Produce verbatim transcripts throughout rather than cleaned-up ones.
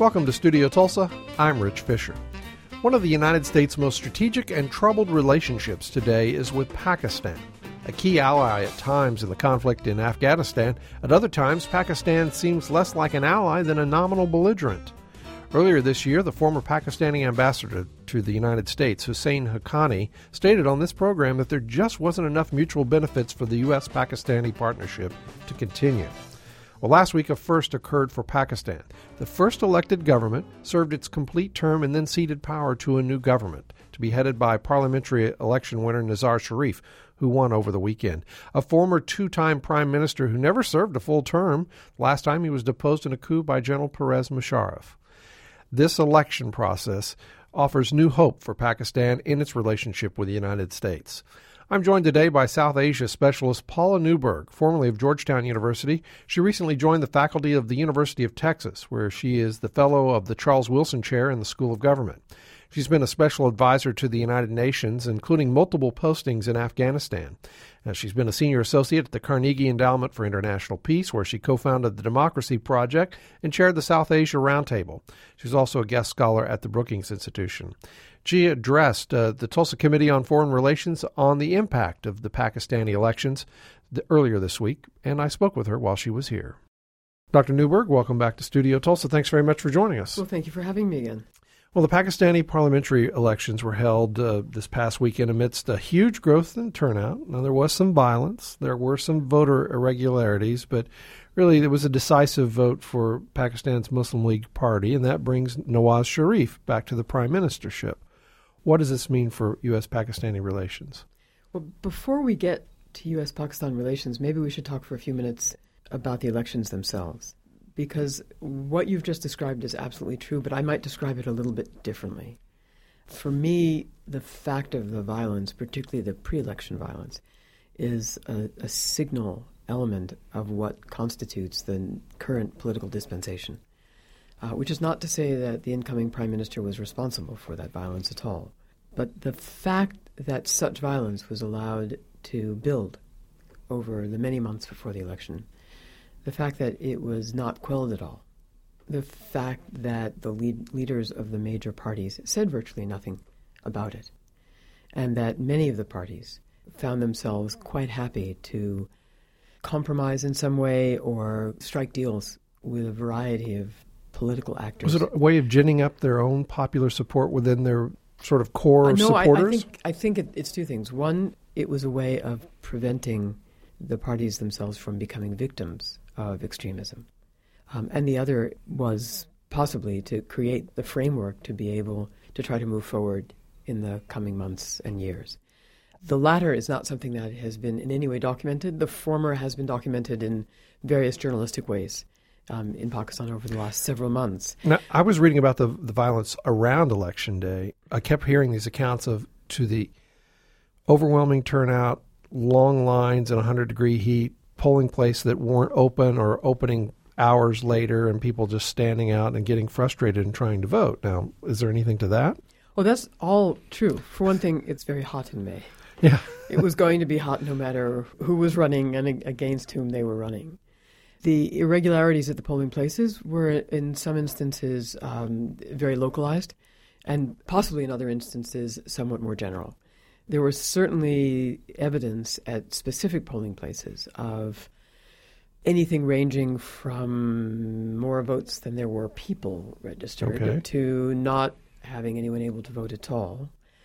Welcome to Studio Tulsa. I'm Rich Fisher. One of the United States' most strategic and troubled relationships today is with Pakistan. A key ally at times in the conflict in Afghanistan, at other times Pakistan seems less like an ally than a nominal belligerent. Earlier this year, the former Pakistani ambassador to the United States, Hussein Haqqani, stated on this program that there just wasn't enough mutual benefits for the U S Pakistani partnership to continue. Well, last week a first occurred for Pakistan. The first elected government served its complete term and then ceded power to a new government, to be headed by parliamentary election winner Nawaz Sharif, who won over the weekend. A former two-time prime minister who never served a full term. Last time he was deposed in a coup by General Pervez Musharraf. This election process offers new hope for Pakistan in its relationship with the United States. I'm joined today by South Asia specialist Paula Newberg, formerly of Georgetown University. She recently joined the faculty of the University of Texas, where she is the fellow of the Charles Wilson Chair in the School of Government. She's been a special advisor to the United Nations, including multiple postings in Afghanistan. Now, she's been a senior associate at the Carnegie Endowment for International Peace, where she co-founded the Democracy Project and chaired the South Asia Roundtable. She's also a guest scholar at the Brookings Institution. She addressed uh, the Tulsa Committee on Foreign Relations on the impact of the Pakistani elections the, earlier this week, and I spoke with her while she was here. Doctor Newberg, welcome back to Studio Tulsa. Thanks very much for joining us. Well, thank you for having me again. Well, the Pakistani parliamentary elections were held uh, this past weekend amidst a huge growth in turnout. Now, there was some violence. There were some voter irregularities, but really it was a decisive vote for Pakistan's Muslim League Party, and that brings Nawaz Sharif back to the prime ministership. What does this mean for U S Pakistani relations? Well, before we get to U S Pakistan relations, maybe we should talk for a few minutes about the elections themselves. Because what you've just described is absolutely true, but I might describe it a little bit differently. For me, the fact of the violence, particularly the pre-election violence, is a, a signal element of what constitutes the current political dispensation, uh, which is not to say that the incoming prime minister was responsible for that violence at all. But the fact that such violence was allowed to build over the many months before the election, the fact that it was not quelled at all, the fact that the lead leaders of the major parties said virtually nothing about it, and that many of the parties found themselves quite happy to compromise in some way or strike deals with a variety of political actors. Was it a way of ginning up their own popular support within their sort of core uh, no, supporters? I, I think, I think it, it's two things. One, it was a way of preventing the parties themselves from becoming victims of extremism. Um, and the other was possibly to create the framework to be able to try to move forward in the coming months and years. The latter is not something that has been in any way documented. The former has been documented in various journalistic ways um, in Pakistan over the last several months. Now, I was reading about the, the violence around Election Day. I kept hearing these accounts of to the overwhelming turnout, long lines in one hundred degree heat, polling places that weren't open or opening hours later, and people just standing out and getting frustrated and trying to vote. Now, is there anything to that? Well, that's all true. For one thing, it's very hot in May. Yeah. It was going to be hot no matter who was running and against whom they were running. The irregularities at the polling places were, in some instances, um, very localized, and possibly in other instances, somewhat more general. There was certainly evidence at specific polling places of anything ranging from more votes than there were people registered okay. to not having anyone able to vote at all,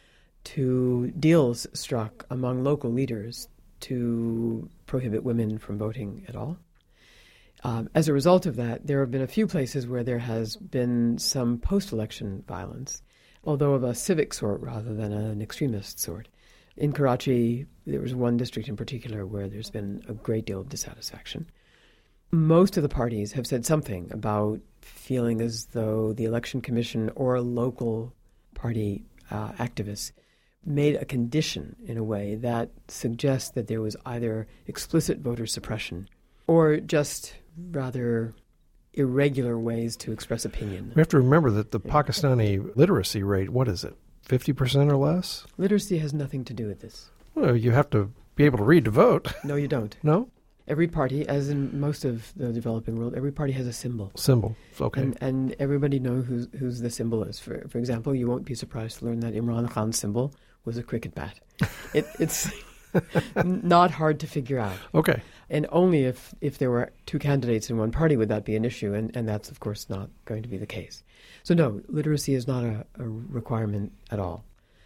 to deals struck among local leaders to prohibit women from voting at all. Um, as a result of that, there have been a few places where there has been some post-election violence, although of a civic sort rather than an extremist sort. In Karachi, there was one district in particular where there's been a great deal of dissatisfaction. Most of the parties have said something about feeling as though the Election Commission or local party uh, activists made a condition in a way that suggests that there was either explicit voter suppression or just rather irregular ways to express opinion. We have to remember that the Pakistani literacy rate, what is it, fifty percent or less? Literacy has nothing to do with this. Well, you have to be able to read to vote. No, you don't. No? Every party, as in most of the developing world, every party has a symbol. Symbol, okay. And, and everybody knows who's, who's the symbol is. For, for example, you won't be surprised to learn that Imran Khan's symbol was a cricket bat. It, it's not hard to figure out. Okay. And only if, if there were two candidates in one party would that be an issue, and, and that's, of course, not going to be the case. So no, literacy is not a, a requirement at all.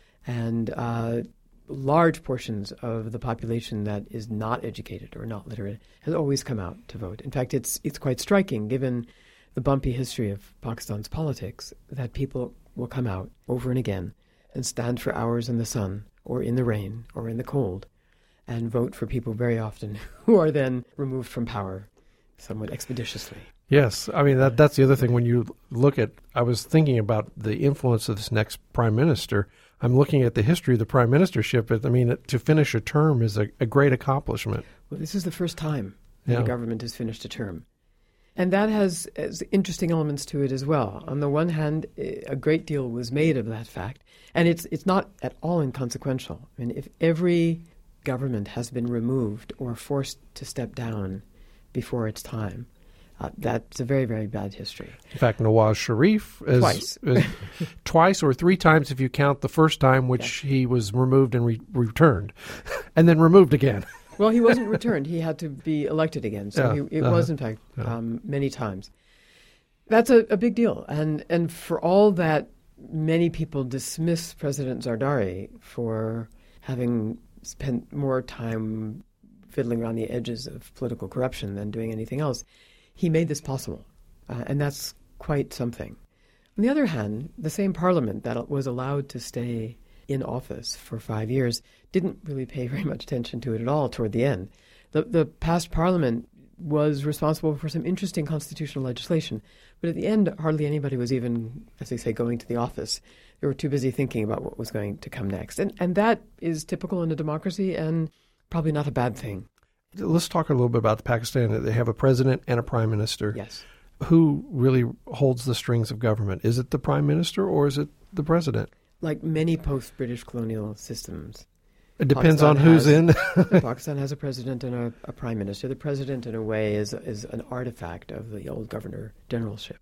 And uh, large portions of the population that is not educated or not literate has always come out to vote. In fact, it's it's quite striking, given the bumpy history of Pakistan's politics, that people will come out over and again and stand for hours in the sun or in the rain or in the cold and vote for people very often who are then removed from power somewhat expeditiously. Yes. I mean, that that's the other thing. When you look at, I was thinking about the influence of this next prime minister. I'm looking at the history of the prime ministership. I mean, to finish a term is a, a great accomplishment. Well, this is the first time that Yeah. a government has finished a term. And that has, has interesting elements to it as well. On the one hand, a great deal was made of that fact. And it's it's not at all inconsequential. I mean, if every government has been removed or forced to step down before its time, Uh, that's a very, very bad history. In fact, Nawaz Sharif is Twice. is twice or three times if you count the first time, which Yeah. he was removed and re- returned, and then removed again. Well, he wasn't returned. He had to be elected again. So Yeah, he, it uh-huh, was, in fact, yeah. um, many times. That's a, a big deal. And, and for all that many people dismiss President Zardari for having spent more time fiddling around the edges of political corruption than doing anything else, he made this possible, uh, and that's quite something. On the other hand, the same parliament that was allowed to stay in office for five years didn't really pay very much attention to it at all toward the end. The, the past parliament was responsible for some interesting constitutional legislation, but at the end, hardly anybody was even, as they say, going to the office. They were too busy thinking about what was going to come next. And, and that is typical in a democracy and probably not a bad thing. Let's talk a little bit about Pakistan. They have a president and a prime minister. Yes. Who really holds the strings of government? Is it the prime minister or is it the president? Like many post-British colonial systems, It depends Pakistan on who's has- in. Pakistan has a president and a, a prime minister. The president, in a way, is is an artifact of the old governor-generalship.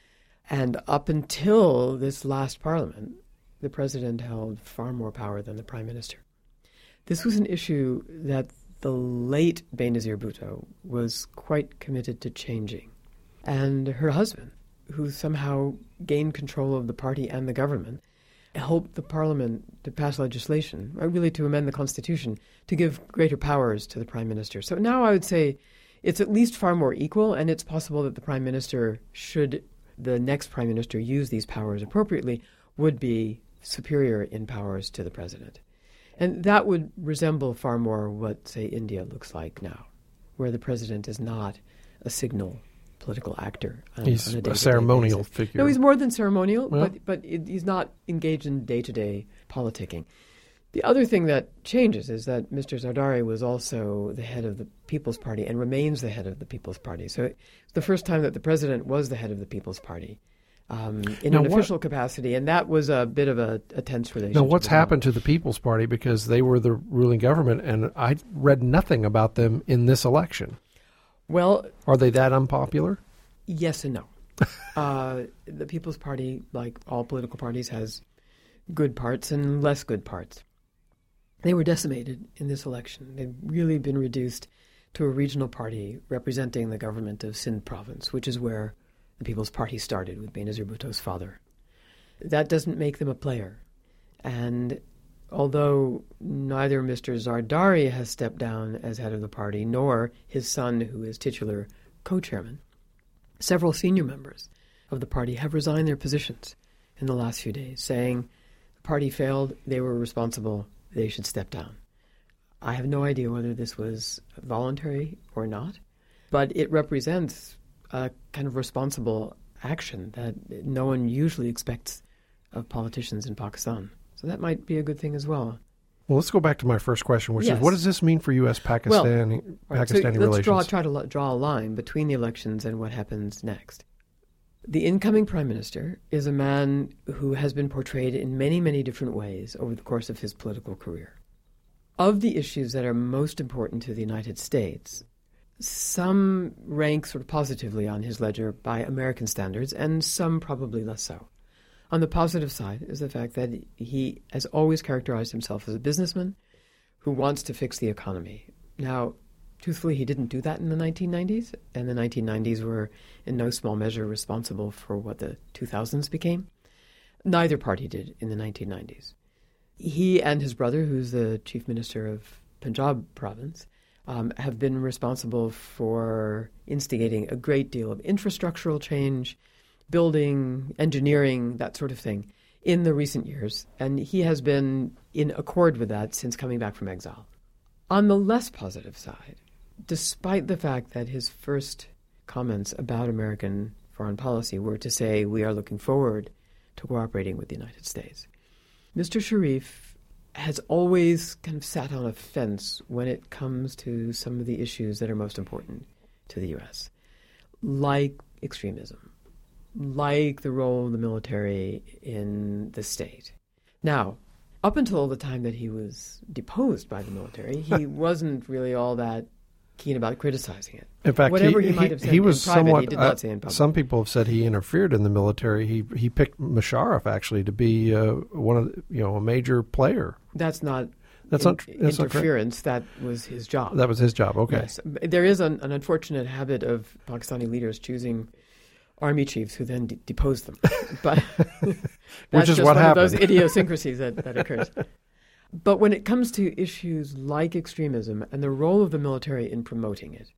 And up until this last parliament, the president held far more power than the prime minister. This was an issue that the late Benazir Bhutto was quite committed to changing. And her husband, who somehow gained control of the party and the government, helped the parliament to pass legislation, or really to amend the constitution, to give greater powers to the prime minister. So now I would say it's at least far more equal, and it's possible that the prime minister, should the next prime minister use these powers appropriately, would be superior in powers to the president. And that would resemble far more what, say, India looks like now, where the president is not a signal political actor. On, He's on a, a day-to-day ceremonial basis. figure. No, he's more than ceremonial, Well. but but it, he's not engaged in day-to-day politicking. The other thing that changes is that Mister Zardari was also the head of the People's Party and remains the head of the People's Party. So it's the first time that the president was the head of the People's Party um, in Now an what- official capacity, and that was a bit of a, a tense relationship. Now, what's as well. happened to the People's Party? Because they were the ruling government, and I read nothing about them in this election. Well, Are they that unpopular? yes and no. uh, the People's Party, like all political parties, has good parts and less good parts. They were decimated in this election. They've really been reduced to a regional party representing the government of Sindh province, which is where the People's Party started with Benazir Bhutto's father. That doesn't make them a player. And although neither Mister Zardari has stepped down as head of the party, nor his son, who is titular co-chairman, several senior members of the party have resigned their positions in the last few days, saying the party failed, they were responsible, they should step down. I have no idea whether this was voluntary or not, but it represents a kind of responsible action that no one usually expects of politicians in Pakistan. So that might be a good thing as well. Well, let's go back to my first question, which Yes. is, what does this mean for U S Pakistani, Right, so Pakistani let's relations? draw, try to lo- draw a line between the elections and what happens next. The incoming prime minister is a man who has been portrayed in many, many different ways over the course of his political career. Of the issues that are most important to the United States, Some rank sort of positively on his ledger by American standards, and some probably less so. On the positive side is the fact that he has always characterized himself as a businessman who wants to fix the economy. Now, truthfully, he didn't do that in the nineteen nineties, and the nineteen nineties were in no small measure responsible for what the two thousands became. Neither party did in the nineteen nineties. He and his brother, who's the chief minister of Punjab province, um, have been responsible for instigating a great deal of infrastructural change, building, engineering, that sort of thing, in the recent years. And he has been in accord with that since coming back from exile. On the less positive side, despite the fact that his first comments about American foreign policy were to say, we are looking forward to cooperating with the United States, Mister Sharif has always kind of sat on a fence when it comes to some of the issues that are most important to the U S, like extremism, like the role of the military in the state. Now, up until the time that he was deposed by the military, he wasn't really all that keen about criticizing it. In fact, whatever he, he, might have said he was in private, somewhat, he did not uh, say in public. Some people have said he interfered in the military. He he picked Musharraf actually to be uh, one of the, you know a major player. That's not that's in, not that's interference. Not that was his job. That was his job. Okay. Yes. There is an, an unfortunate habit of Pakistani leaders choosing army chiefs who then de- depose them, but that's Which is just what one happened. of those idiosyncrasies that, that occurs. But when it comes to issues like extremism and the role of the military in promoting it,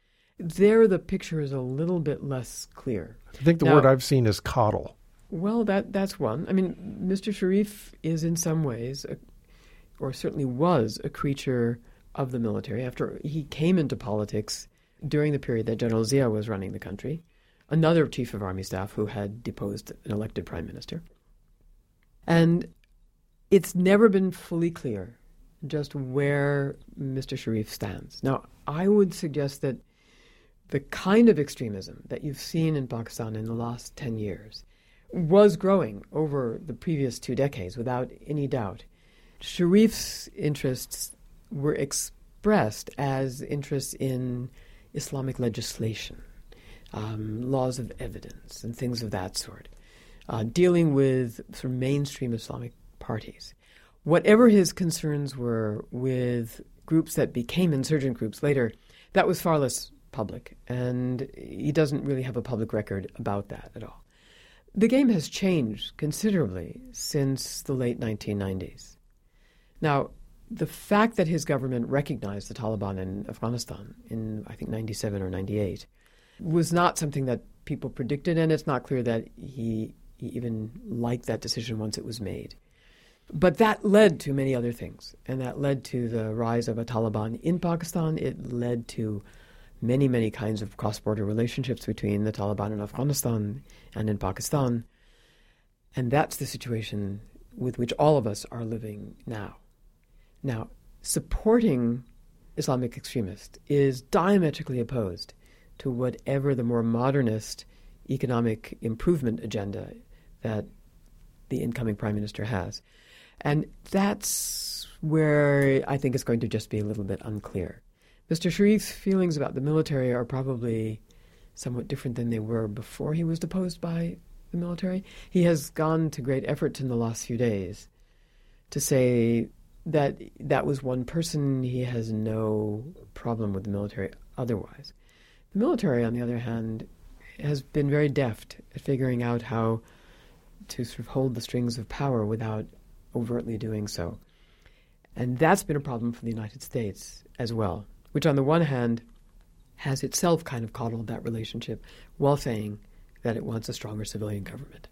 there the picture is a little bit less clear. I think the now, word I've seen is coddle. Well, that that's one. I mean, Mister Sharif is in some ways, a, or certainly was, a creature of the military. After he came into politics during the period that General Zia was running the country, another chief of army staff who had deposed an elected prime minister. And it's never been fully clear just where Mister Sharif stands. Now, I would suggest that the kind of extremism that you've seen in Pakistan in the last ten years was growing over the previous two decades, without any doubt. Sharif's interests were expressed as interests in Islamic legislation, um, laws of evidence, and things of that sort, uh, dealing with sort of mainstream Islamic parties. Whatever his concerns were with groups that became insurgent groups later, that was far less public, and he doesn't really have a public record about that at all. The game has changed considerably since the late nineteen nineties. Now, the fact that his government recognized the Taliban in Afghanistan in, I think, ninety-seven or ninety-eight was not something that people predicted, and it's not clear that he, he even liked that decision once it was made. But that led to many other things, and that led to the rise of a Taliban in Pakistan. It led to many, many kinds of cross-border relationships between the Taliban in Afghanistan and in Pakistan. And that's the situation with which all of us are living now. Now, supporting Islamic extremists is diametrically opposed to whatever the more modernist economic improvement agenda that the incoming prime minister has. And that's where I think it's going to just be a little bit unclear. Mister Sharif's feelings about the military are probably somewhat different than they were before he was deposed by the military. He has gone to great efforts in the last few days to say that that was one person. He has no problem with the military otherwise. The military, on the other hand, has been very deft at figuring out how to sort of hold the strings of power without overtly doing so. And that's been a problem for the United States as well, which on the one hand has itself kind of coddled that relationship while saying that it wants a stronger civilian government.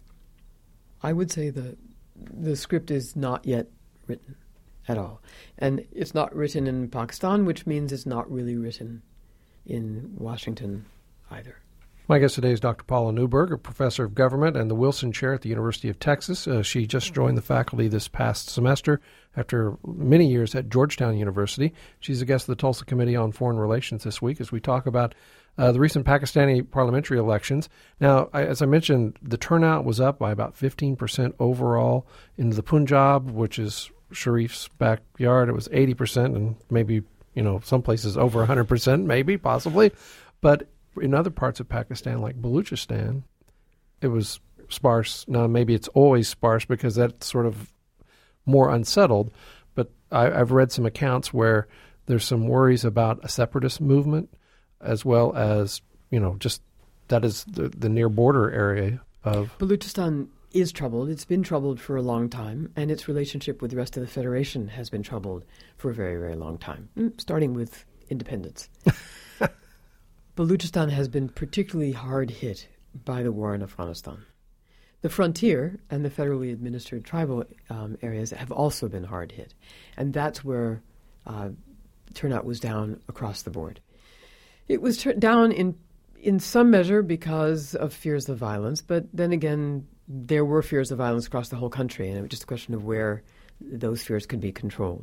I would say the the script is not yet written at all. And it's not written in Pakistan, which means it's not really written in Washington either. My guest today is Doctor Paula Newberg, a professor of government and the Wilson Chair at the University of Texas. Uh, she just joined the faculty this past semester after many years at Georgetown University. She's a guest of the Tulsa Committee on Foreign Relations this week as we talk about uh, the recent Pakistani parliamentary elections. Now, I, as I mentioned, the turnout was up by about fifteen percent overall in the Punjab, which is Sharif's backyard. It was eighty percent, and maybe You know, some places over one hundred percent, maybe, possibly. But in other parts of Pakistan, like Baluchistan, it was sparse. Now, maybe it's always sparse because that's sort of more unsettled. But I, I've read some accounts where there's some worries about a separatist movement, as well as, you know, just that is the, the near border area of... Baluchistan is troubled. It's been troubled for a long time, and its relationship with the rest of the Federation has been troubled for a very, very long time, starting with independence. Baluchistan has been particularly hard hit by the war in Afghanistan. The frontier and the federally administered tribal um, areas have also been hard hit, and that's where uh, turnout was down across the board. It was tur- down in in some measure because of fears of violence, but then again, there were fears of violence across the whole country, and it was just a question of where those fears could be controlled.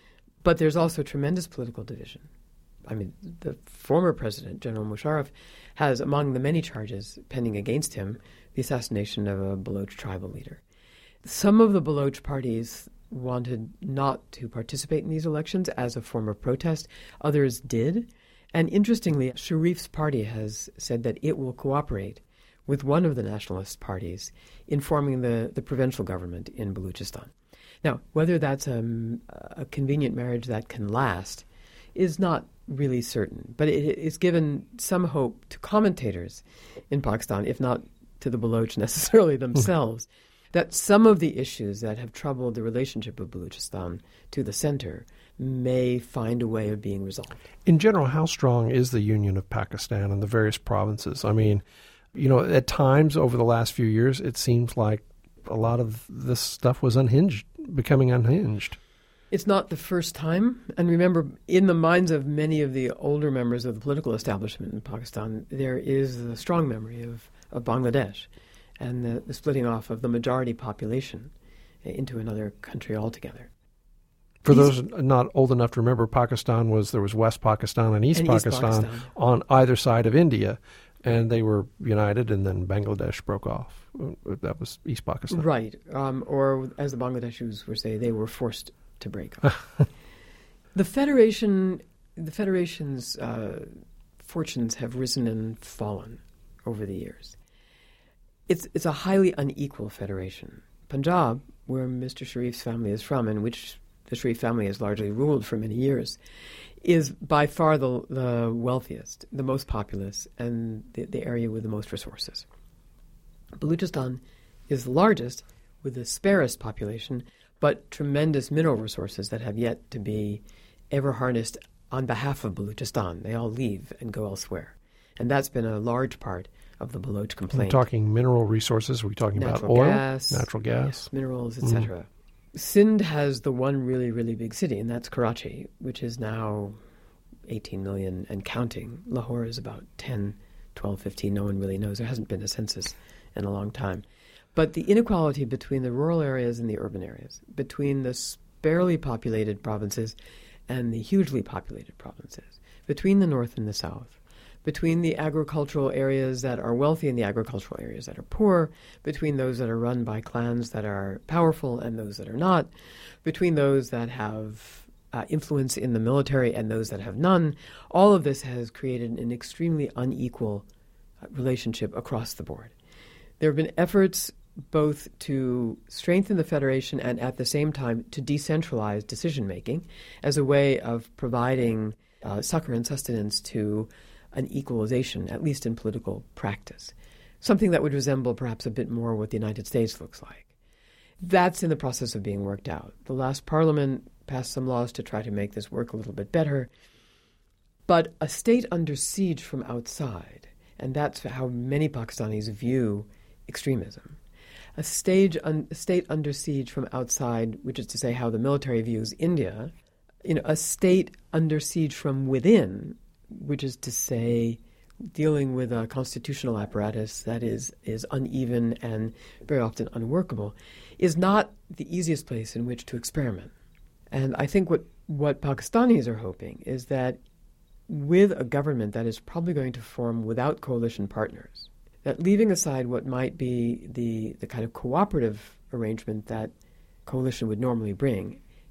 But there's also tremendous political division. I mean, the former president, General Musharraf, has, among the many charges pending against him, the assassination of a Baloch tribal leader. Some of the Baloch parties wanted not to participate in these elections as a form of protest. Others did. And interestingly, Sharif's party has said that it will cooperate with one of the nationalist parties in forming the, the provincial government in Baluchistan. Now, whether that's a, a convenient marriage that can last is not really certain, but it, it's given some hope to commentators in Pakistan, if not to the Baloch necessarily themselves, that some of the issues that have troubled the relationship of Baluchistan to the center may find a way of being resolved. In general, how strong is the union of Pakistan and the various provinces? I mean, you know, at times over the last few years, it seems like a lot of this stuff was unhinged, becoming unhinged. It's not the first time. And remember, in the minds of many of the older members of the political establishment in Pakistan, there is a strong memory of, of Bangladesh and the, the splitting off of the majority population into another country altogether. For those not old enough to remember, Pakistan was, there was West Pakistan and East, and Pakistan, East Pakistan on either side of India, and they were united, and then Bangladesh broke off. That was East Pakistan. Right. Um, or, as the Bangladeshis were saying, they were forced to break off. the Federation, the Federation's uh, fortunes have risen and fallen over the years. It's, it's a highly unequal federation. Punjab, where Mister Sharif's family is from, and which the Sharif family has largely ruled for many years, is by far the, the wealthiest, the most populous, and the, the area with the most resources. Baluchistan is the largest, with the sparest population, but tremendous mineral resources that have yet to be ever harnessed on behalf of Baluchistan. They all leave and go elsewhere. And that's been a large part of the Baloch complaint. We're talking mineral resources. We're talking natural about oil, gas, natural gas, yes, minerals, et cetera. Mm-hmm. Sindh has the one really, really big city, and that's Karachi, which is now eighteen million and counting. Lahore is about ten, twelve, fifteen. No one really knows. There hasn't been a census in a long time. But the inequality between the rural areas and the urban areas, between the sparely populated provinces and the hugely populated provinces, between the north and the south, between the agricultural areas that are wealthy and the agricultural areas that are poor, between those that are run by clans that are powerful and those that are not, between those that have uh, influence in the military and those that have none, all of this has created an extremely unequal uh, relationship across the board. There have been efforts both to strengthen the federation and at the same time to decentralize decision-making as a way of providing uh, succor and sustenance to an equalization, at least in political practice, something that would resemble perhaps a bit more what the United States looks like. That's in the process of being worked out. The last parliament passed some laws to try to make this work a little bit better. But a state under siege from outside, and that's how many Pakistanis view extremism, a, stage un, a state under siege from outside, which is to say how the military views India, you know, a state under siege from within, which is to say dealing with a constitutional apparatus that is, is uneven and very often unworkable, is not the easiest place in which to experiment. And I think what, what Pakistanis are hoping is that with a government that is probably going to form without coalition partners, that leaving aside what might be the, the kind of cooperative arrangement that coalition would normally bring,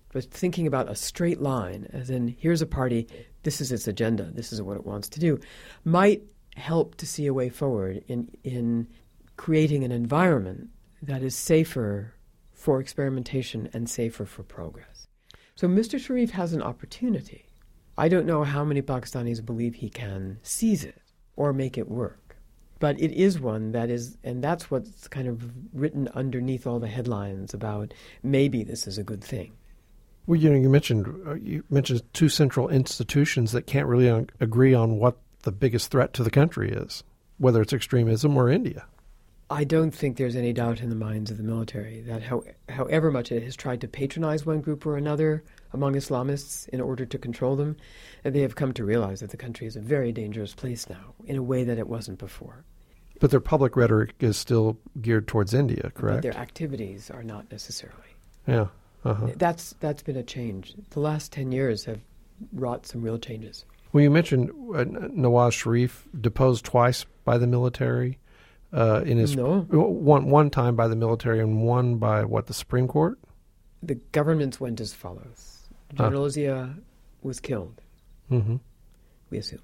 But thinking about a straight line, as in, here's a party, this is its agenda, this is what it wants to do, might help to see a way forward in in creating an environment that is safer for experimentation and safer for progress. So Mister Sharif has an opportunity. I don't know how many Pakistanis believe he can seize it or make it work. But it is one that is, and that's what's kind of written underneath all the headlines about maybe this is a good thing. Well, you know, you mentioned uh, you mentioned two central institutions that can't really un- agree on what the biggest threat to the country is, whether it's extremism or India. I don't think there's any doubt in the minds of the military that how, however much it has tried to patronize one group or another among Islamists in order to control them, they have come to realize that the country is a very dangerous place now in a way that it wasn't before. But their public rhetoric is still geared towards India, correct? But their activities are not necessarily. Yeah. Uh-huh. That's that's been a change. The last ten years have wrought some real changes. Well, you mentioned uh, Nawaz Sharif deposed twice by the military. Uh, in his no. one one time by the military and one by what, the Supreme Court? The governments went as follows. General huh. Zia was killed. Mm-hmm. We assume.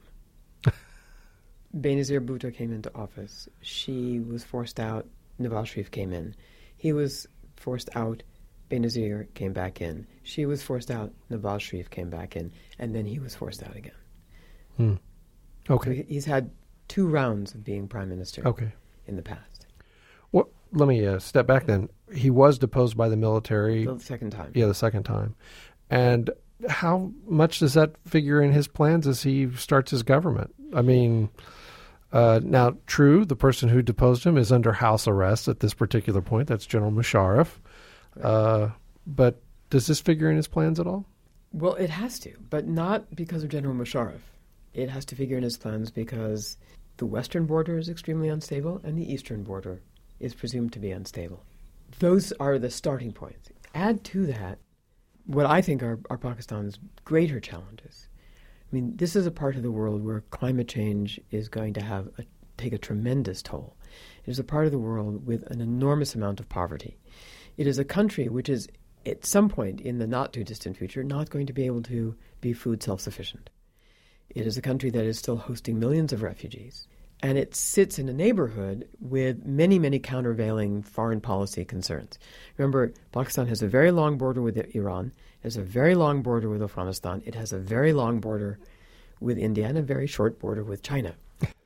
Benazir Bhutto came into office. She was forced out. Nawaz Sharif came in. He was forced out. Benazir came back in. She was forced out. Nawaz Sharif came back in. And then he was forced out again. Hmm. Okay. So he's had two rounds of being prime minister okay. in the past. Well, let me uh, step back then. He was deposed by the military. The second time. Yeah, the second time. And how much does that figure in his plans as he starts his government? I mean... Uh, now, true, the person who deposed him is under house arrest at this particular point. That's General Musharraf. Right. Uh, but does this figure in his plans at all? Well, it has to, but not because of General Musharraf. It has to figure in his plans because the western border is extremely unstable and the eastern border is presumed to be unstable. Those are the starting points. Add to that what I think are, are Pakistan's greater challenges. I mean, this is a part of the world where climate change is going to have a, take a tremendous toll. It is a part of the world with an enormous amount of poverty. It is a country which is, at some point in the not-too-distant future, not going to be able to be food self-sufficient. It is a country that is still hosting millions of refugees. And it sits in a neighborhood with many, many countervailing foreign policy concerns. Remember, Pakistan has a very long border with Iran, it has a very long border with Afghanistan, it has a very long border with India, and a very short border with China.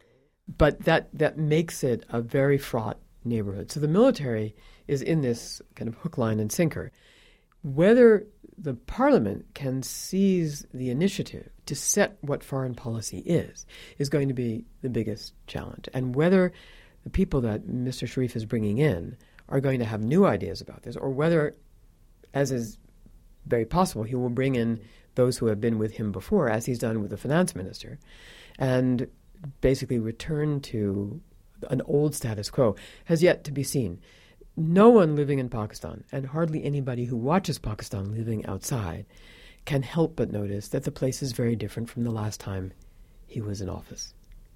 But that, that makes it a very fraught neighborhood. So the military is in this kind of hook, line, and sinker. Whether the parliament can seize the initiative to set what foreign policy is, is going to be the biggest challenge. And whether the people that Mister Sharif is bringing in are going to have new ideas about this, or whether, as is very possible, he will bring in those who have been with him before, as he's done with the finance minister, and basically return to an old status quo, has yet to be seen. No one living in Pakistan, and hardly anybody who watches Pakistan living outside, can help but notice that the place is very different from the last time he was in office.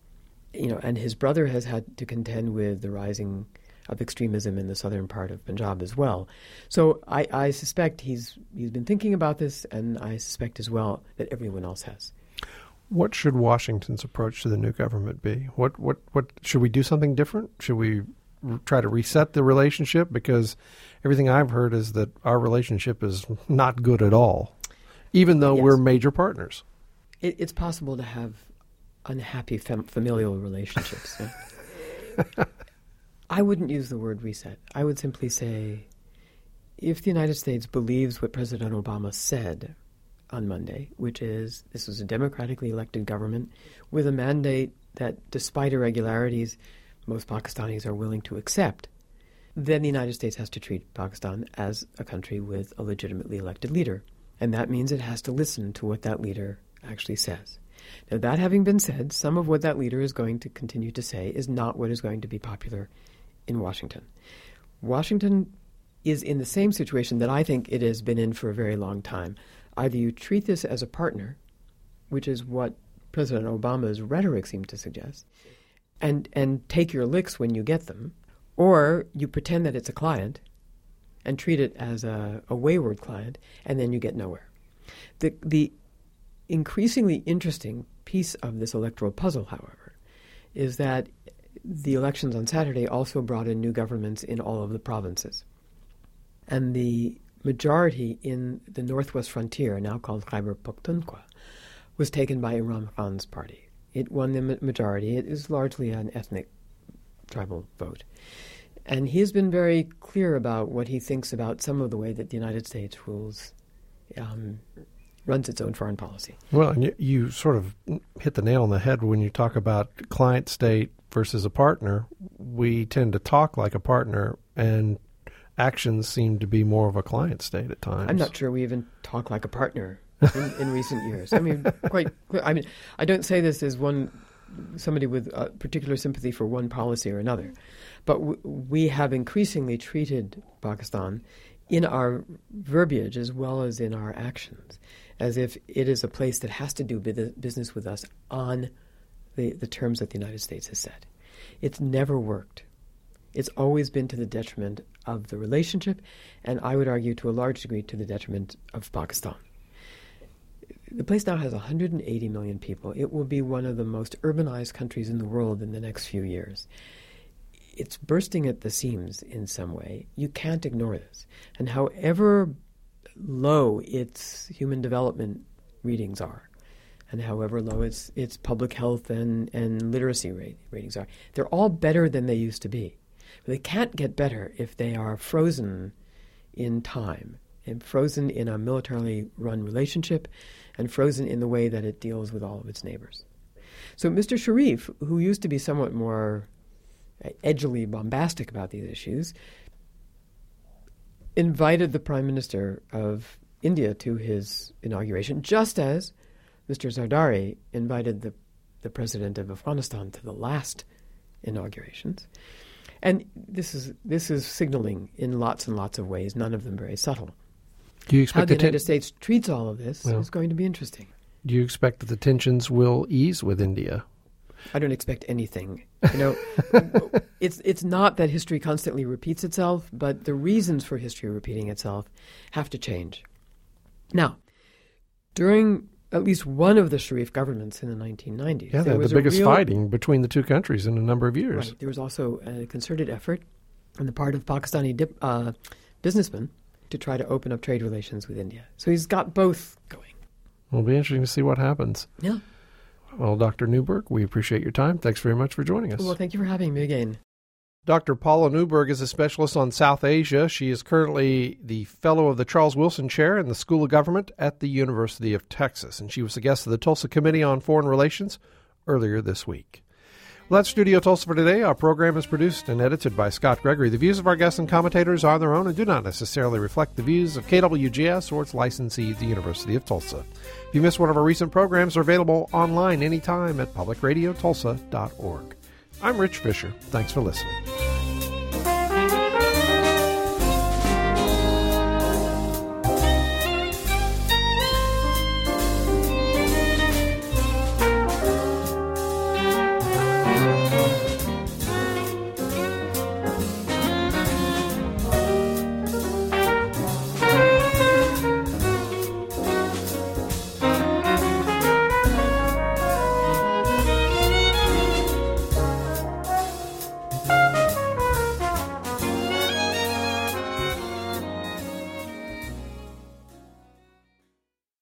You know, and his brother has had to contend with the rising of extremism in the southern part of Punjab as well. So I, I suspect he's he's been thinking about this, and I suspect as well that everyone else has. What should Washington's approach to the new government be? What what what should we do something different? Should we try to reset the relationship? Because everything I've heard is that our relationship is not good at all, even though yes. we're major partners. It, it's possible to have unhappy fam- familial relationships. Yeah? I wouldn't use the word reset. I would simply say, if the United States believes what President Obama said on Monday, which is this was a democratically elected government with a mandate that, despite irregularities, most Pakistanis are willing to accept, then the United States has to treat Pakistan as a country with a legitimately elected leader. And that means it has to listen to what that leader actually says. Now, that having been said, some of what that leader is going to continue to say is not what is going to be popular in Washington. Washington is in the same situation that I think it has been in for a very long time. Either you treat this as a partner, which is what President Obama's rhetoric seemed to suggest, and and take your licks when you get them, or you pretend that it's a client and treat it as a, a wayward client, and then you get nowhere. The, the increasingly interesting piece of this electoral puzzle, however, is that the elections on Saturday also brought in new governments in all of the provinces. And the majority in the northwest frontier, now called Khyber Pakhtunkhwa, was taken by Imran Khan's party. It won the majority. It is largely an ethnic tribal vote. And he has been very clear about what he thinks about some of the way that the United States rules, um, runs its own foreign policy. Well, and you, you sort of hit the nail on the head when you talk about client state versus a partner. We tend to talk like a partner, and actions seem to be more of a client state at times. I'm not sure we even talk like a partner in, in recent years. I mean, quite. I mean, I don't say this as one somebody with a particular sympathy for one policy or another, but w- we have increasingly treated Pakistan in our verbiage as well as in our actions as if it is a place that has to do business with us on the, the terms that the United States has set. It's never worked. It's always been to the detriment of the relationship, and I would argue to a large degree to the detriment of Pakistan. The place now has one hundred eighty million people. It will be one of the most urbanized countries in the world in the next few years. It's bursting at the seams in some way. You can't ignore this. And however low its human development readings are, and however low its its public health and, and literacy rate, ratings are, they're all better than they used to be. But they can't get better if they are frozen in time, and frozen in a militarily run relationship, and frozen in the way that it deals with all of its neighbors. So Mister Sharif, who used to be somewhat more edgily bombastic about these issues, invited the Prime Minister of India to his inauguration, just as Mister Zardari invited the, the President of Afghanistan to the last inaugurations. And this is this is signaling in lots and lots of ways, none of them very subtle. Do you expect How the the United ten- States treats all of this well, is going to be interesting. Do you expect that the tensions will ease with India? I don't expect anything. You know, it's it's not that history constantly repeats itself, but the reasons for history repeating itself have to change. Now, during at least one of the Sharif governments in the nineteen nineties, Yeah, there the was biggest a real, fighting between the two countries in a number of years. Right, there was also a concerted effort on the part of Pakistani dip, uh, businessmen to try to open up trade relations with India. So he's got both going. It'll be interesting to see what happens. Yeah. Well, Doctor Newberg, we appreciate your time. Thanks very much for joining us. Well, thank you for having me again. Doctor Paula Newberg is a specialist on South Asia. She is currently the fellow of the Charles Wilson Chair in the School of Government at the University of Texas, and she was a guest of the Tulsa Committee on Foreign Relations earlier this week. Well, that's Studio Tulsa for today. Our program is produced and edited by Scott Gregory. The views of our guests and commentators are their own and do not necessarily reflect the views of K W G S or its licensee, the University of Tulsa. If you missed one of our recent programs, they're available online anytime at public radio tulsa dot org. I'm Rich Fisher. Thanks for listening.